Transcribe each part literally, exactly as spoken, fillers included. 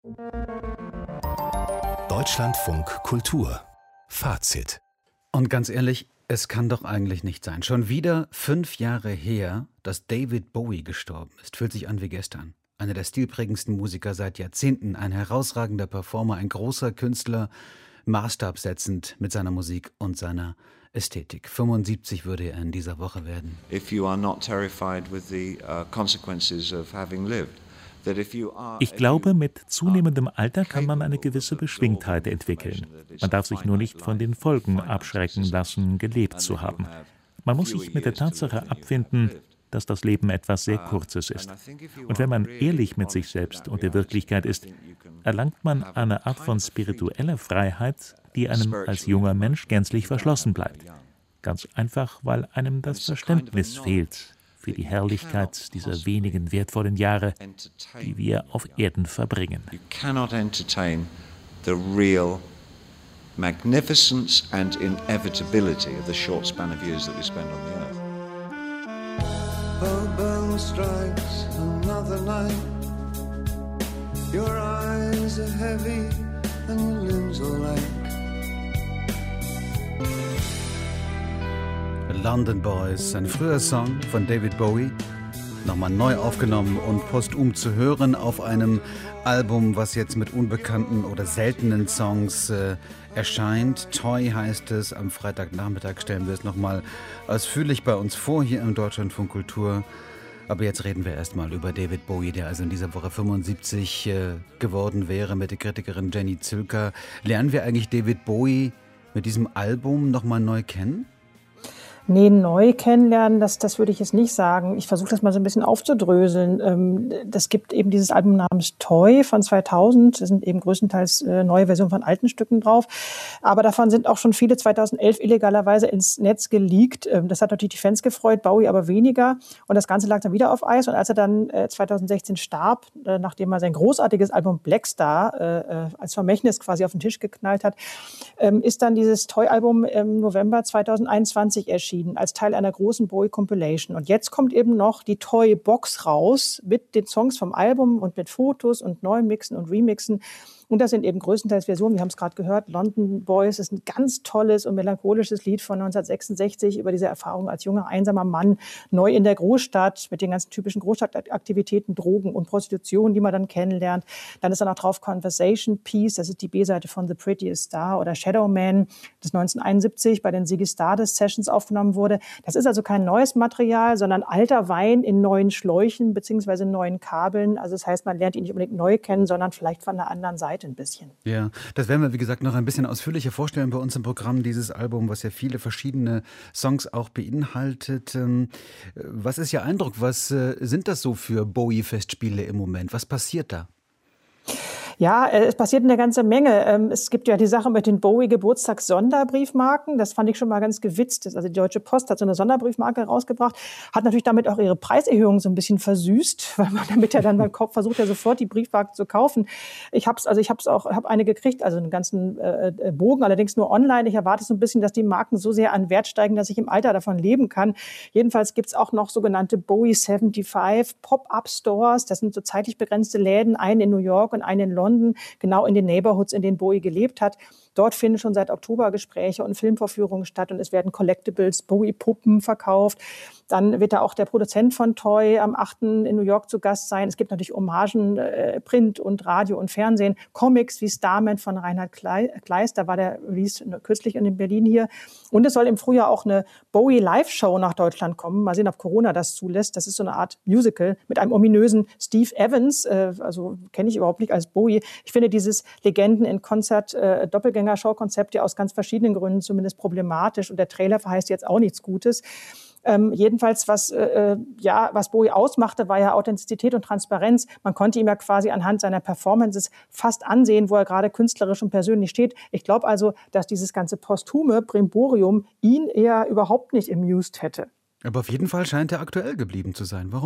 Deutschlandfunk Kultur Fazit. Und ganz ehrlich, es kann doch eigentlich nicht sein. Schon wieder fünf Jahre her, dass David Bowie gestorben ist. Fühlt sich an wie gestern. Einer der stilprägendsten Musiker seit Jahrzehnten, ein herausragender Performer, ein großer Künstler, maßstabsetzend mit seiner Musik und seiner Ästhetik. fünfundsiebzig würde er in dieser Woche werden. If you are not terrified with the uh, consequences of having lived. Ich glaube, mit zunehmendem Alter kann man eine gewisse Beschwingtheit entwickeln. Man darf sich nur nicht von den Folgen abschrecken lassen, gelebt zu haben. Man muss sich mit der Tatsache abfinden, dass das Leben etwas sehr Kurzes ist. Und wenn man ehrlich mit sich selbst und der Wirklichkeit ist, erlangt man eine Art von spiritueller Freiheit, die einem als junger Mensch gänzlich verschlossen bleibt. Ganz einfach, weil einem das Verständnis fehlt für die Herrlichkeit dieser wenigen wertvollen Jahre, die wir auf Erden verbringen. You cannot entertain the real magnificence and inevitability of the short span of years that we spend on the earth. The bell strikes another night. Your eyes are heavy and your limbs are light. London Boys, ein früher Song von David Bowie, nochmal neu aufgenommen und posthum zu hören auf einem Album, was jetzt mit unbekannten oder seltenen Songs äh, erscheint. Toy heißt es. Am Freitagnachmittag stellen wir es nochmal ausführlich bei uns vor, hier im Deutschlandfunk Kultur. Aber jetzt reden wir erstmal über David Bowie, der also in dieser Woche fünfundsiebzig äh, geworden wäre, mit der Kritikerin Jenny Zülker. Lernen wir eigentlich David Bowie mit diesem Album nochmal neu kennen? Nee, neu kennenlernen, das, das würde ich jetzt nicht sagen. Ich versuche das mal so ein bisschen aufzudröseln. Das gibt eben dieses Album namens Toy von zweitausend. Da sind eben größtenteils neue Versionen von alten Stücken drauf. Aber davon sind auch schon viele zweitausendelf illegalerweise ins Netz geleakt. Das hat natürlich die Fans gefreut, Bowie aber weniger. Und das Ganze lag dann wieder auf Eis. Und als er dann zweitausendsechzehn starb, nachdem er sein großartiges Album Black Star als Vermächtnis quasi auf den Tisch geknallt hat, ist dann dieses Toy-Album im November zweitausendeinundzwanzig erschienen, als Teil einer großen Bowie-Compilation. Und jetzt kommt eben noch die Toy-Box raus mit den Songs vom Album und mit Fotos und Neumixen und Remixen. Und das sind eben größtenteils Versionen, wir haben es gerade gehört, London Boys ist ein ganz tolles und melancholisches Lied von neunzehnhundertsechsundsechzig über diese Erfahrung als junger, einsamer Mann, neu in der Großstadt, mit den ganzen typischen Großstadtaktivitäten, Drogen und Prostitution, die man dann kennenlernt. Dann ist da noch drauf Conversation Piece, das ist die B-Seite von The Prettiest Star, oder Shadow Man, das neunzehnhunderteinundsiebzig bei den Ziggy Stardust Sessions aufgenommen wurde. Das ist also kein neues Material, sondern alter Wein in neuen Schläuchen beziehungsweise neuen Kabeln. Also das heißt, man lernt ihn nicht unbedingt neu kennen, sondern vielleicht von der anderen Seite ein bisschen. Ja, das werden wir, wie gesagt, noch ein bisschen ausführlicher vorstellen bei uns im Programm, dieses Album, was ja viele verschiedene Songs auch beinhaltet. Was ist Ihr Eindruck? Was sind das so für Bowie-Festspiele im Moment? Was passiert da? Ja, es passiert eine ganze Menge. Es gibt ja die Sache mit den Bowie-Geburtstags-Sonderbriefmarken. Das fand ich schon mal ganz gewitzt. Also die Deutsche Post hat so eine Sonderbriefmarke rausgebracht, hat natürlich damit auch ihre Preiserhöhung so ein bisschen versüßt, weil man damit ja dann beim Kopf versucht, ja sofort die Briefmarken zu kaufen. Ich hab's, also ich hab's auch, habe eine gekriegt, also einen ganzen äh, Bogen, allerdings nur online. Ich erwarte so ein bisschen, dass die Marken so sehr an Wert steigen, dass ich im Alter davon leben kann. Jedenfalls gibt's auch noch sogenannte Bowie fünfundsiebzig Pop-Up-Stores. Das sind so zeitlich begrenzte Läden, einen in New York und einen in London. Genau in den Neighborhoods, in denen Bowie gelebt hat. Dort finden schon seit Oktober Gespräche und Filmvorführungen statt und es werden Collectibles, Bowie-Puppen verkauft. Dann wird da auch der Produzent von Toy am achten in New York zu Gast sein. Es gibt natürlich Hommagen, äh, Print und Radio und Fernsehen, Comics wie Starman von Reinhard Kleist, da war der Release kürzlich in Berlin hier. Und es soll im Frühjahr auch eine Bowie-Live-Show nach Deutschland kommen. Mal sehen, ob Corona das zulässt. Das ist so eine Art Musical mit einem ominösen Steve Evans, äh, also kenne ich überhaupt nicht als Bowie. Ich finde dieses Legenden in Konzert äh, Doppelgänger-Show-Konzept ja aus ganz verschiedenen Gründen zumindest problematisch und der Trailer verheißt jetzt auch nichts Gutes. Ähm, jedenfalls, was, äh, ja, was Bowie ausmachte, war ja Authentizität und Transparenz. Man konnte ihm ja quasi anhand seiner Performances fast ansehen, wo er gerade künstlerisch und persönlich steht. Ich glaube also, dass dieses ganze posthume Brimborium ihn eher überhaupt nicht amused hätte. Aber auf jeden Fall scheint er aktuell geblieben zu sein. Warum?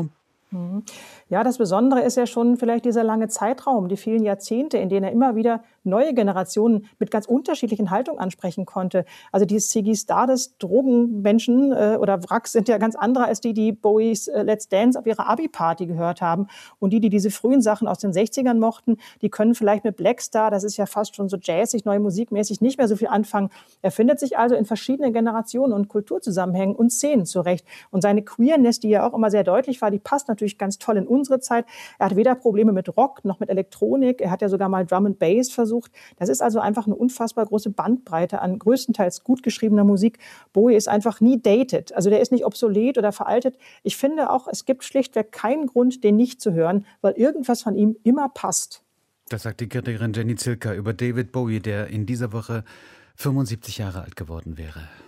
Ja, das Besondere ist ja schon vielleicht dieser lange Zeitraum, die vielen Jahrzehnte, in denen er immer wieder neue Generationen mit ganz unterschiedlichen Haltungen ansprechen konnte. Also die Ziggy Stardust Drogenmenschen äh, oder Wracks sind ja ganz andere als die, die Bowies äh, Let's Dance auf ihrer Abi-Party gehört haben. Und die, die diese frühen Sachen aus den sechzigern mochten, die können vielleicht mit Black Star, das ist ja fast schon so jazzig, neue musikmäßig, nicht mehr so viel anfangen. Er findet sich also in verschiedenen Generationen und Kulturzusammenhängen und Szenen zurecht. Und seine Queerness, die ja auch immer sehr deutlich war, die passt natürlich ganz toll in unsere Zeit. Er hat weder Probleme mit Rock noch mit Elektronik. Er hat ja sogar mal Drum and Bass versucht. Das ist also einfach eine unfassbar große Bandbreite an größtenteils gut geschriebener Musik. Bowie ist einfach nie dated. Also der ist nicht obsolet oder veraltet. Ich finde auch, es gibt schlichtweg keinen Grund, den nicht zu hören, weil irgendwas von ihm immer passt. Das sagt die Kritikerin Jenny Zilker über David Bowie, der in dieser Woche fünfundsiebzig Jahre alt geworden wäre.